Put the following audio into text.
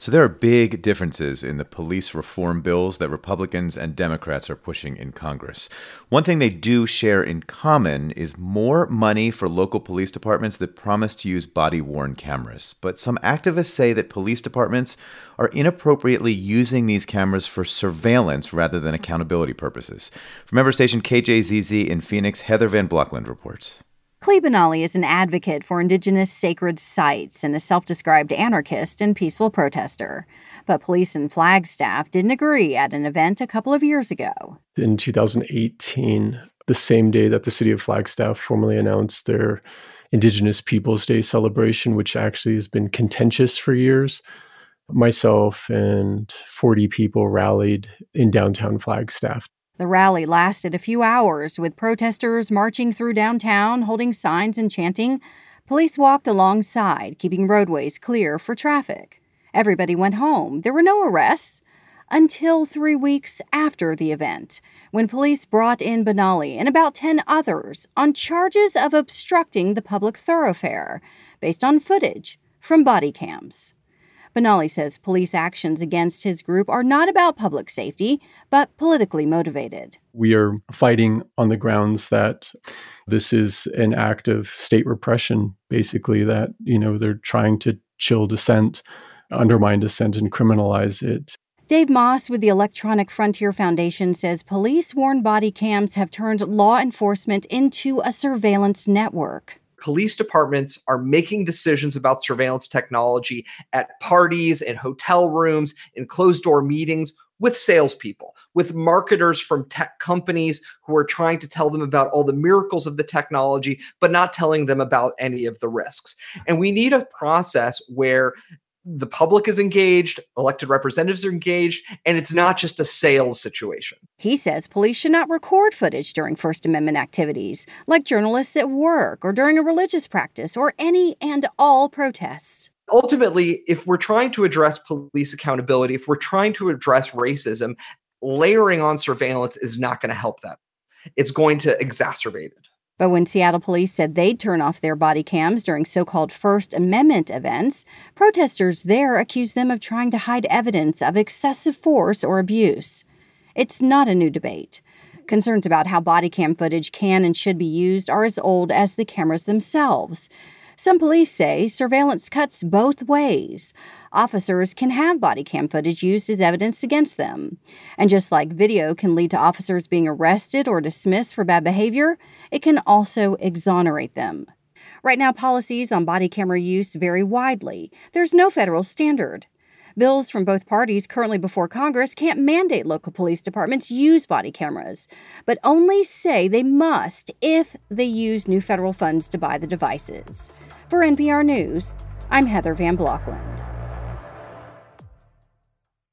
So there are big differences in the police reform bills that Republicans and Democrats are pushing in Congress. One thing they do share in common is more money for local police departments that promise to use body-worn cameras. But some activists say that police departments are inappropriately using these cameras for surveillance rather than accountability purposes. From member station KJZZ in Phoenix, Heather Van Blockland reports. Clee Benally is an advocate for indigenous sacred sites and a self-described anarchist and peaceful protester. But police and Flagstaff didn't agree at an event a couple of years ago. In 2018, the same day that the city of Flagstaff formally announced their Indigenous Peoples Day celebration, which actually has been contentious for years, myself and 40 people rallied in downtown Flagstaff. The rally lasted a few hours, with protesters marching through downtown, holding signs and chanting. Police walked alongside, keeping roadways clear for traffic. Everybody went home. There were no arrests until 3 weeks after the event, when police brought in Benally and about 10 others on charges of obstructing the public thoroughfare, based on footage from body cams. Benally says police actions against his group are not about public safety, but politically motivated. We are fighting on the grounds that this is an act of state repression, basically, that, they're trying to chill dissent, undermine dissent, and criminalize it. Dave Moss with the Electronic Frontier Foundation says police-worn body cams have turned law enforcement into a surveillance network. Police departments are making decisions about surveillance technology at parties, in hotel rooms, in closed-door meetings with salespeople, with marketers from tech companies who are trying to tell them about all the miracles of the technology, but not telling them about any of the risks. And we need a process where the public is engaged, elected representatives are engaged, and it's not just a sales situation. He says police should not record footage during First Amendment activities, like journalists at work or during a religious practice or any and all protests. Ultimately, if we're trying to address police accountability, if we're trying to address racism, layering on surveillance is not going to help that. It's going to exacerbate it. But when Seattle police said they'd turn off their body cams during so-called First Amendment events, protesters there accused them of trying to hide evidence of excessive force or abuse. It's not a new debate. Concerns about how body cam footage can and should be used are as old as the cameras themselves. Some police say surveillance cuts both ways. Officers can have body cam footage used as evidence against them. And just like video can lead to officers being arrested or dismissed for bad behavior, it can also exonerate them. Right now, policies on body camera use vary widely. There's no federal standard. Bills from both parties currently before Congress can't mandate local police departments use body cameras, but only say they must if they use new federal funds to buy the devices. For NPR News, I'm Heather Van Blockland.